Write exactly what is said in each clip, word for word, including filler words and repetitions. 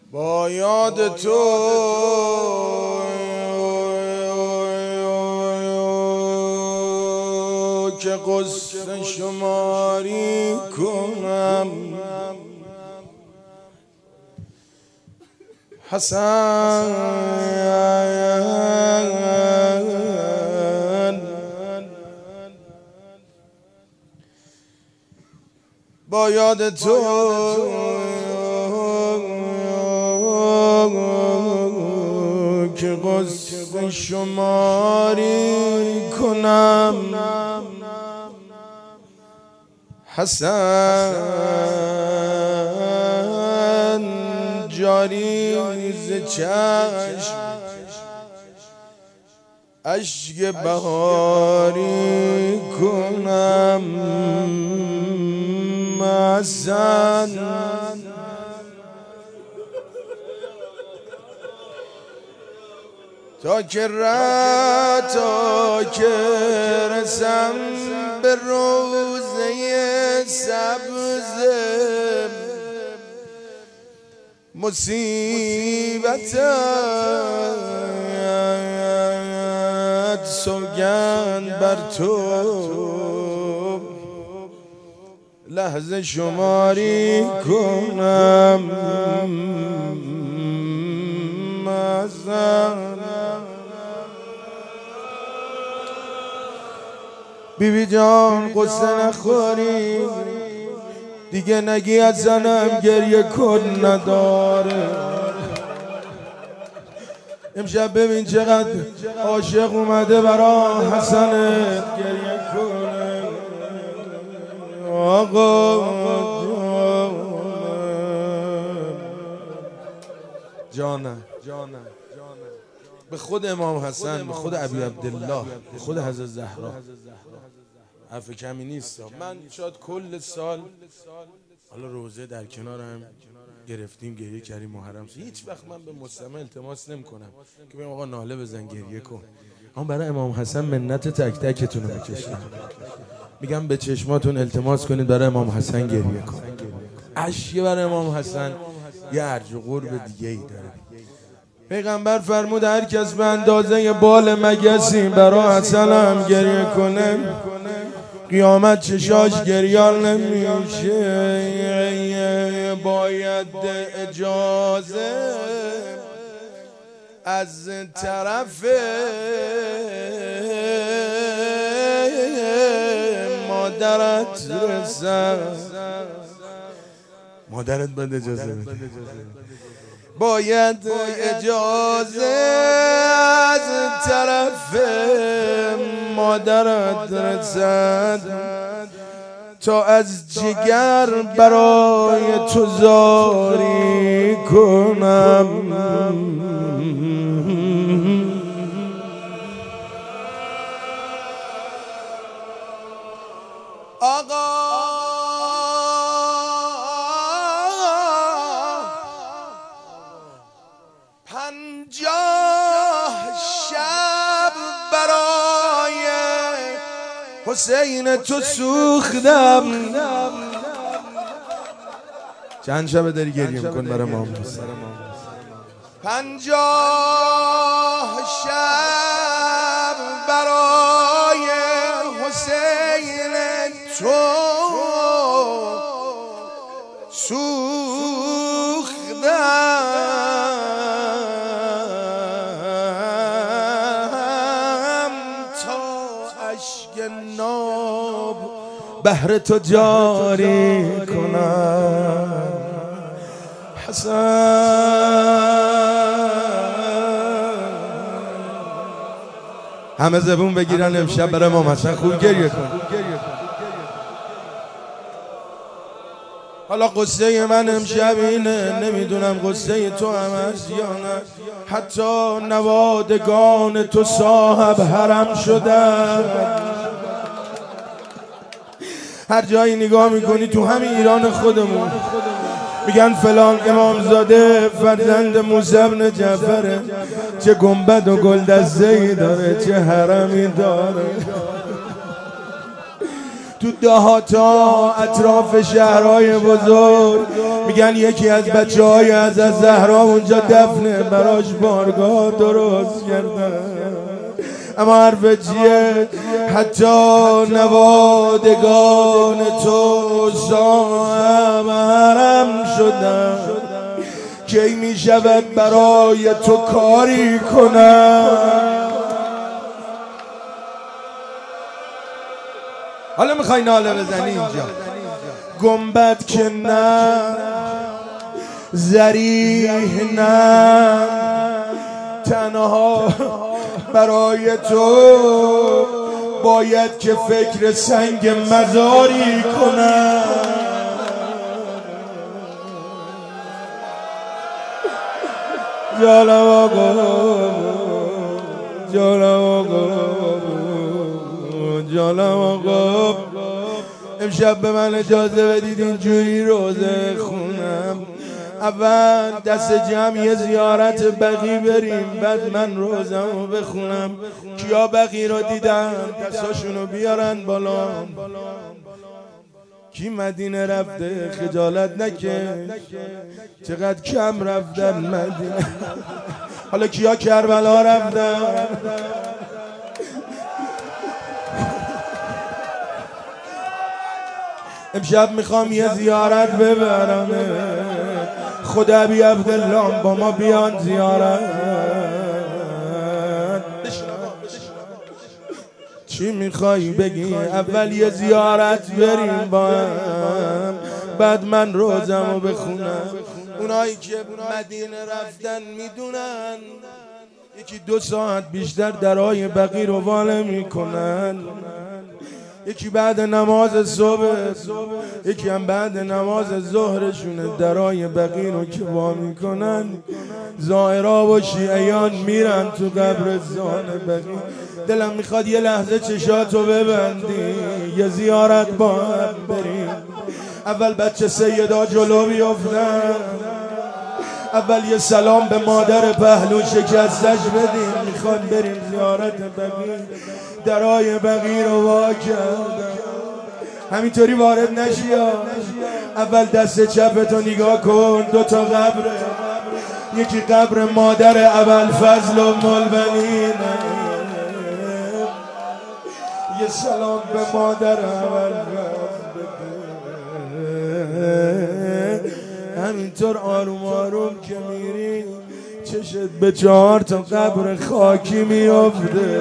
با یاد تو که قصه شماری کنم حسن با یاد تو که قصه شماری کنم حسن جاری ز چشم اشک بهاری کنم حسن تا که را تا که رسم به روزه سبز مصیبتت سوگند بر تو لحظه شماری کنم حسن بیبی جان قصه نخوری دیگه نگی از زنم گریه کن نداره امشب ببین چقدر عاشق اومده برا حسنت گریه کنه آقا جانم جانم به خود امام حسن، به خود ابی عبدالله، به خود حضرت زهرا حرف کمی نیست. من شاید کل سال حالا روزه در کنارم گرفتیم گریه کردیم محرم، هیچ وقت من به مستمع التماس نمی کنم که بگم آقا ناله بزن گریه کن. اما برای امام حسن منت تک تکتون رو میکشم، میگم به چشماتون التماس کنید برای امام حسن گریه کن. اشک برای امام حسن یه ارج و قرب دیگه ای داره. پیغمبر فرمود هر کس به اندازه بال مگسی برای حسن هم گریه کنه قیامت چشاش گریال نمیشه. باید اجازه از طرف مادرت رسد. مادرت باید اجازه بده، باید اجازه از طرف مادرت رسد تا از جگر برای تو زاری کنم. آقا پنجاه شب برای حسین تو سوختم. چند شب داری گریه میکن برای امام حسین؟ پنجاه شب برای حسین تو سوختم تا اشک ناب بهر تو جاری کنم. حسن همه زبون بگیرن امشب برای امام حسن خوب گریه کن. حالا قصه من امشب اینه، نمیدونم قصه تو هم هست یا نه. حتی نوادگان تو صاحب حرم شدن. هر جایی نگاه میکنی تو همین ایران خودمون میگن فلان امامزاده فرزند موسی بن جعفره، چه گنبد و گلدسته‌ای داره، چه حرمی داره. تو دهاتا اطراف شهرهای بزرگ میگن یکی از بچه های از زهرا اونجا دفنه براش بارگاه درست کردن. اما حرف چیه؟ حتی نوادگان تو صاحب حرم شدن، کی می شود برای تو کاری کنم. حالا میخوای ناله بزنی اینجا؟ گنبد که نه، ضریح نه، تنها برای تو باید که فکر سنگ مزاری کنم. جانم آقا، جانم آقا، جانم آقا، امشب به من اجازه بدید اینجوری روزه خونم. اول دست جمع یه زیارت بقی بریم، بعد من روزمو بخونم. کیا بقی رو دیدن دستاشونو بیارن بالا. کی مدینه رفته خجالت نکش، چقدر کم رفتن مدینه. حالا کیا کربلا رفتن؟ امشب میخوام یه زیارت ببرم، خود ابی عبدالله با ما بیان زیارت. چی میخوای بگی؟ اول یه زیارت بریم با هم، بعد من روزمو بخونم. اونایی که مدینه رفتن میدونن یکی دو ساعت بیشتر درای بقی رو واله میکنن، یکی بعد نماز صبح، یکی هم بعد نماز ظهرشونه درای بقی رو که وا میکنن. زائرا و شیعیان میرن تو قبرستان بقی. دلم میخواد یه لحظه چشاتو ببندی، یه زیارت با هم بریم. اول بچه سیدا جلو بیفتن، اول یه سلام به مادر پهلو شکستش بدیم. میخوان بریم زیارت بقی. درای بقی رو وا کردم، همینطوری وارد نشی. اول دست چپتو نگاه کن، دو تا قبره، یکی قبر مادر ابوالفضل و ملبنین. یه سلام به مادر ابوالفضل بده. همینطور آروم آروم که میری چشت به چهار تا قبر خاکی میافته.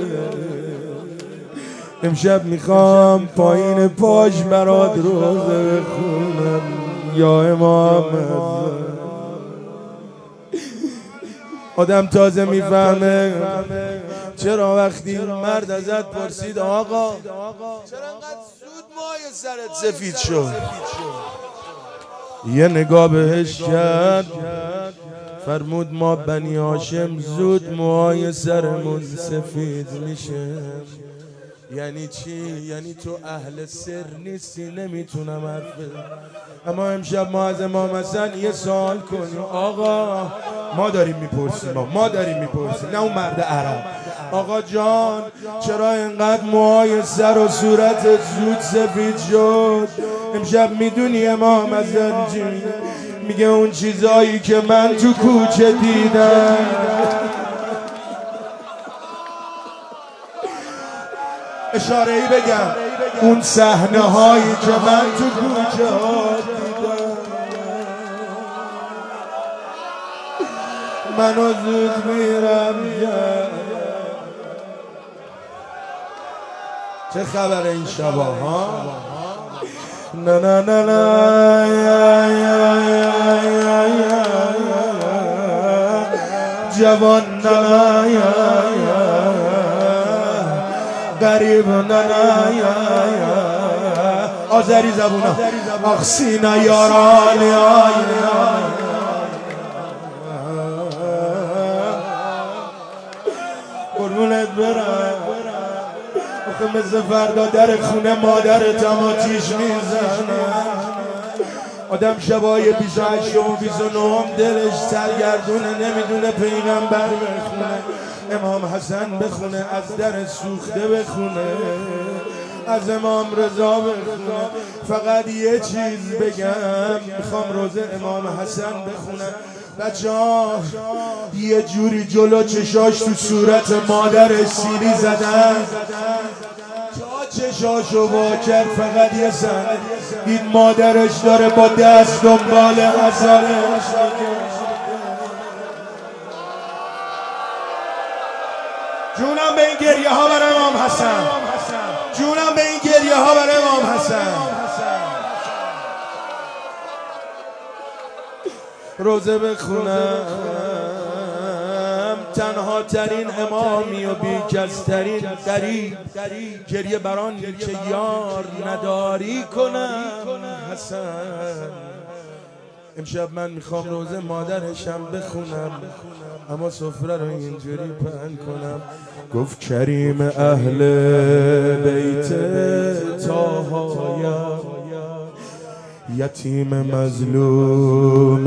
امشب میخوام پایین پاش برات روزه بخونم یا امام. آدم تازه میفهمه چرا وقتی مرد ازت پرسید آقا چرا انقدر زود موهای سرت سفید شد، یه نگاه بهش کرد، فرمود ما بنی هاشم زود موهای سرمون سفید میشه. یعنی چی؟ یعنی تو اهل سر نیستی، نمیتونم حرف بزنم. اما امشب ما از امام حسن یه سوال کنیم. آقا ما داریم میپرسیم، ما, ما داریم میپرسیم، نه اون مرد عرب. آقا جان چرا اینقدر موهای سر و صورت زود سفید شد؟ امشب میدونی امام حسن چی میگه؟ میگه اون چیزایی که من تو کوچه دیدم. اشاره ای بگم اون صحنه هایی که من تو کوچه ها دیدم، منو زود میرم. چه خبر این شبا ها؟ نه نه نه نه یا یا یا یا جوان نه نه یا یا غریب نه نه یا یا آذری زبونا آخ سینه یاران یا قربونت برم. آخه مثل فردا در خونه مادرت هم آتیش میزنه. آدم شبای بیست و هشت و بیست و نه دلش سرگردونه، نمیدونه پیغمبر بخونه، امام حسن بخونه، از در سوخته بخونه. از امام رضا بخونم. فقط یه چیز بگم، میخوام روزه امام حسن بخونم. بچه ها یه جوری جلو چشاش تو صورت مادرش سیلی زدن تا چشاشو وا کرد. فقط یه سنه دید مادرش داره با دست دنبال حسنش. جونم به این گریه ها برای امام حسن، جونم به این گریه ها برای امام حسن. روزه بخونم، تنها ترین امامی و بیکس ترین قریب، گریه بران که یار نداری کنم حسن. امشب من میخوام روزه مادرشم بخونم، اما سفره رو اینجوری پهن کنم. گفت کریم اهل بیت طاهایم، یتیم مظلوم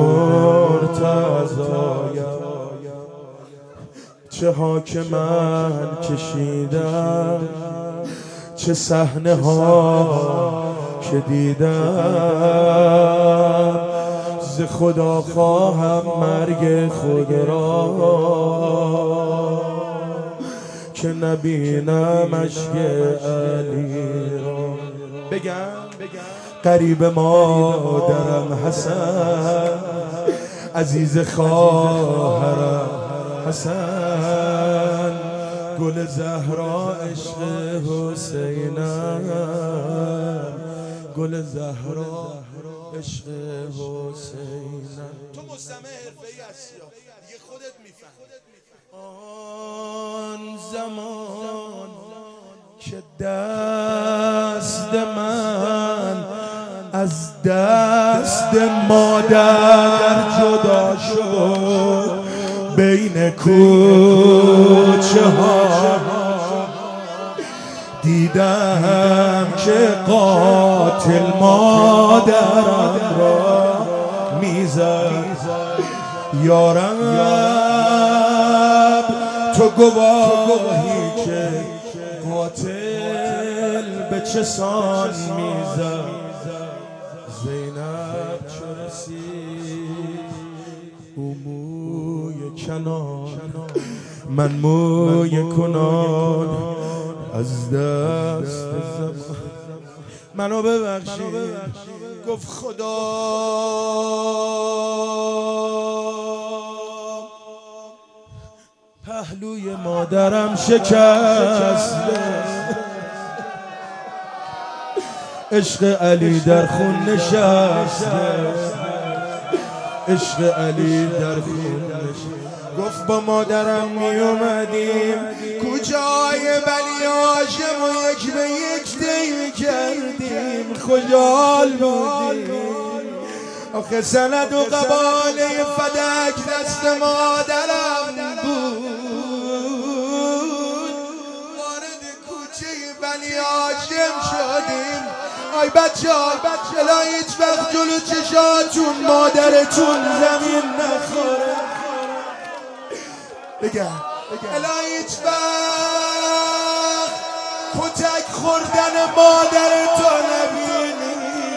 مرتضایم. چه ها که من کشیدم، چه صحنه ها که دیدم. ز خدا خواهم مرگ خود را که نبینم اشک علی را. بگم قریب مادرم حسن، عزیز خواهرم حسن. گل زهرا عشق حسینم، گل زهرا عشق حسینم. تو مستمع حرفه‌ای هستی دیگه، خودت میفهمی. آن زمان که دست من از دست مادر جدا شد، بین کوچه ها دیدم که قاتل مادرم را میزد. یا رب تو گواهی که قاتل به چه سان میزد. زینب چو رسید او موی کنان، من موی کنان از دست زمان. منو ببخشید. گفت خدا پهلوی مادرم شکسته، عشق علی در خون نشسته، عشق علی در خون نشسته. گفت با مادرم می اومدیم کوچه‌های بنی هاشم و یک به یک طی کردیم، خوشحال بودیم. آخه سند و قباله فدک دست مادرم بود. وارد کوچه بنی هاشم شدیم. آی بچه ها الا هیچ وقت جلو چشاتون مادرتون زمین نخوره. بگم الا هیچ وقت کتک خوردن مادرتو نبینی.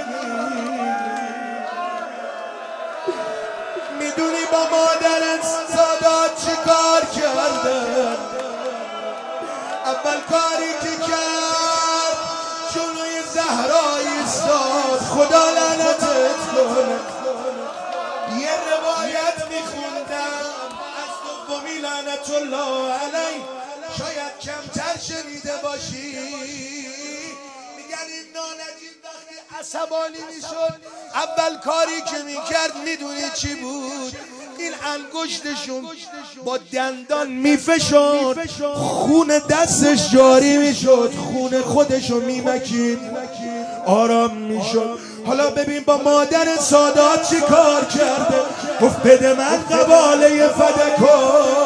میدونی با مادرت سادات چی کار کردن؟ اول کاری که کرد جلوی زهرا ایستاد، خدا لعنتت کنه. یه روایت میخوندم از دومی لعنت الله علیه، شاید کمتر شنیده باشی. میگن این نانجیب وقتی عصبانی میشد اول کاری که میکرد میدونی چی بود؟ این انگشتشون با دندان میفشد، خون دستش جاری میشد، خون خودشو میمکید، آرام میشد. حالا ببین با مادر سادات چی کار کرده. گفت بده من قباله فدکو.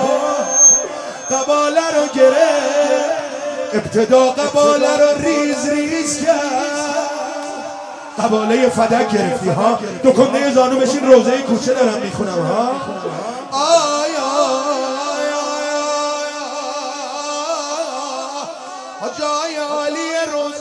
قباله رو گرفت، ابتدا قباله رو ریز ریز کرد. قباله فدک گرفتی ها، دو کنده زانو بشین، روزه کوچه دارم میخونم ها. آی آی آی آی جای عالی روزه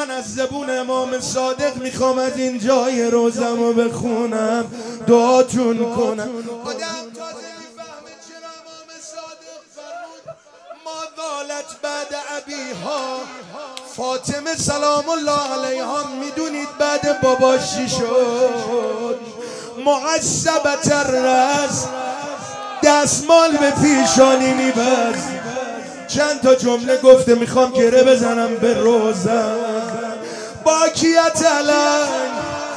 من از زبون امام صادق میخوام از این جای روزمو بخونم دعاتون کنم. آدم تازه میفهمه چرا امام صادق فرمود ما ضالت بعد ابیها. فاطمه سلام الله علیها میدونید بعد باباش چی شد؟ معصبت الرأس، دستمال به پیشانی میبست. چند تا جمله گفته میخوام گره بزنم به روزم. باکیت علن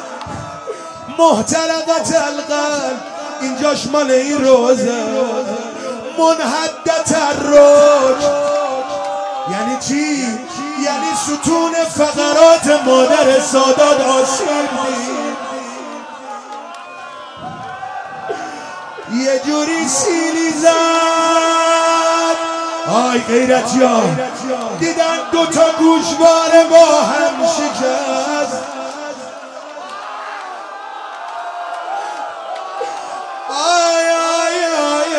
محترقت القلب، اینجاش مال این روزه. منحدت الرج یعنی چی؟ یعنی ستون فقرات مادر سادات آسیب دید. یه جوری سیلی زد آی غیرتیان، دیدن دوتا گوشواره با هم شکست. آی آی آی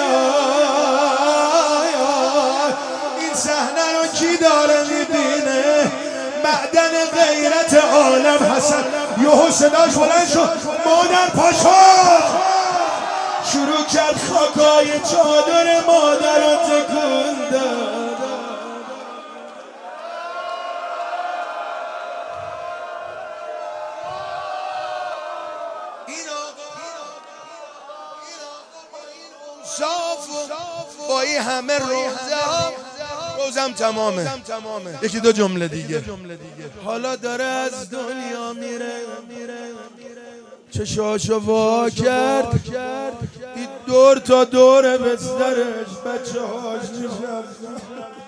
آی آی این صحنه رو کی داره میبینه؟ معدن غیرت عالم حسن. یهو صداش بلند شد مادر پاشا. شروع کرد خاکای چادر مادر رو تکون داد. این آقا صاف با این همه روزم روزم تمامه. یکی دو جمله دیگه. حالا داره از دنیا میره، چشاشو وا کرد دید دور تا دور بسترش بچه هاش نشست.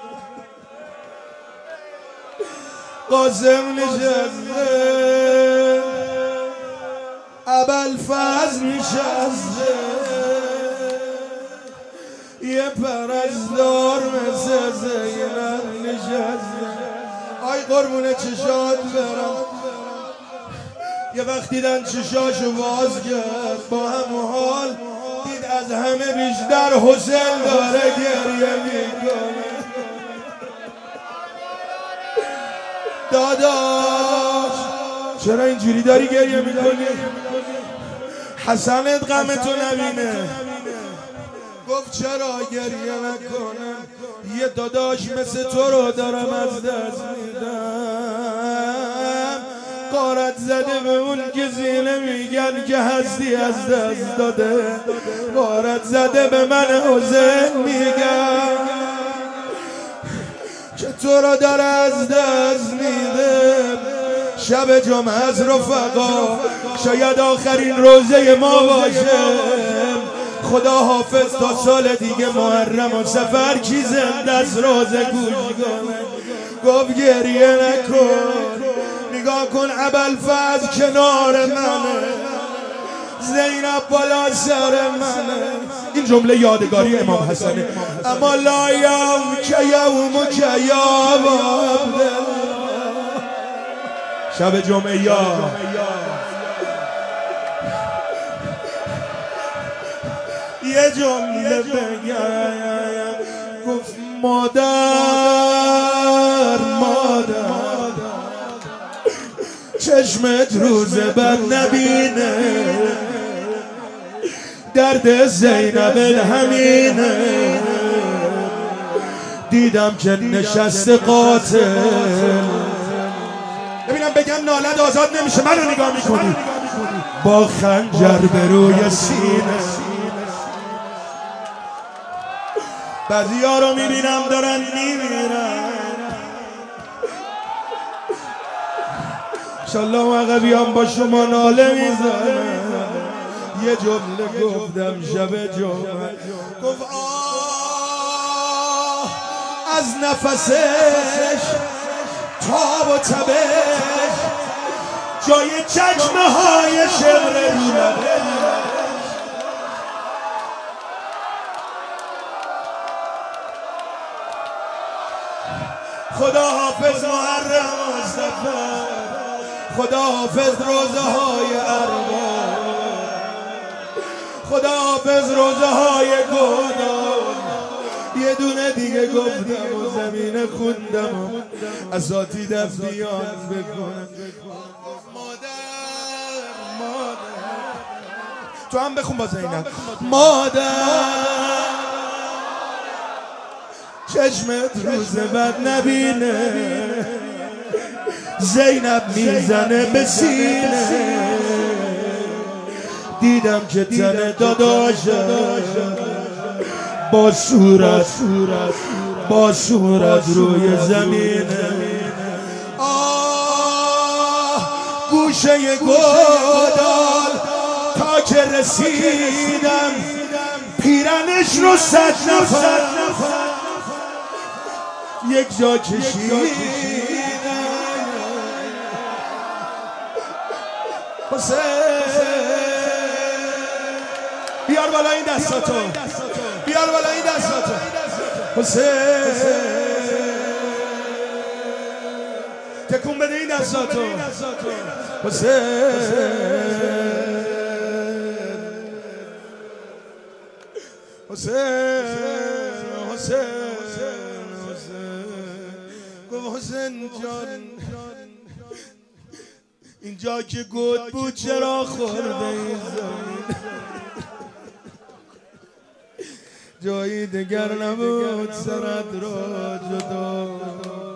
قاسم نشسته، ابوالفضل نشسته، یه پرستار مثل زینب نشسته. آی قربون چشات برم. یه وقت دیدن چشاشو باز کرد با همون حال دید از همه بیشتر حسین داره گریه میکنه. داداش چرا اینجوری داری گریه میکنی؟ حسنت غمتو نبینه. گفت چرا گریه نکنم؟ یه داداش مثل تو رو دارم از دست میدم. قارت زده به اون که زینه میگن که هستی از دست داده. قارت زده به من حسین میگن که تو را داره از دست میده. شب جمعه از رفقا شاید آخرین روزه ما باشه. خدا حافظ تا سال دیگه محرم و سفر کی زنده از روزه گوش کنه. گفت گریه نکن، نگاه کن ابوالفضل کنار منه، زینب بالا سر منه. این جمله یادگاری امام حسنه. اما لا یوم که یوم که یا عبدالله. شب جمعه یا یه جمله بگم. گفت مادر مادر چشمت روز بد نبینه، درد زینب همینه. دیدم که نشست قاتل. ببینم بگم نالد آزاد نمیشه، منو نگاه میکنی با خنجر به روی سینه. بعضی ها رو میبینم دارن میمیرن. انشالله عقبی هم با شما ناله میزنم. یه جمله گفتم شب جمعه. گفت آه از نفسش تاب و تبش جای چشمه های شبر لبش. خدا حافظ محرم مصطفی، خدا حافظ روزه های ارباب، خدا حافظ روزه های گودان. یه دونه دیگه گفتم و زمین خوندم و اساتیدم بیان بکنم مادر مادر تو هم بخون با زینب مادر چشمت روز بد نبینه زینب میزنه به سینه دیدم که تن داداشم با صورت با صورت روی زمینه آه گوشه گودال تا که رسیدم پیرنش رو صد نفر یک جا کشیدم حسین بیار بالا این دستاتو بیار بالا این دستاتو حسین تکون بده این دستاتو حسین حسین حسین گفت حسین جان اینجا که گود بود چرا خورده این زمین جایی دگر نبود سرت را جدا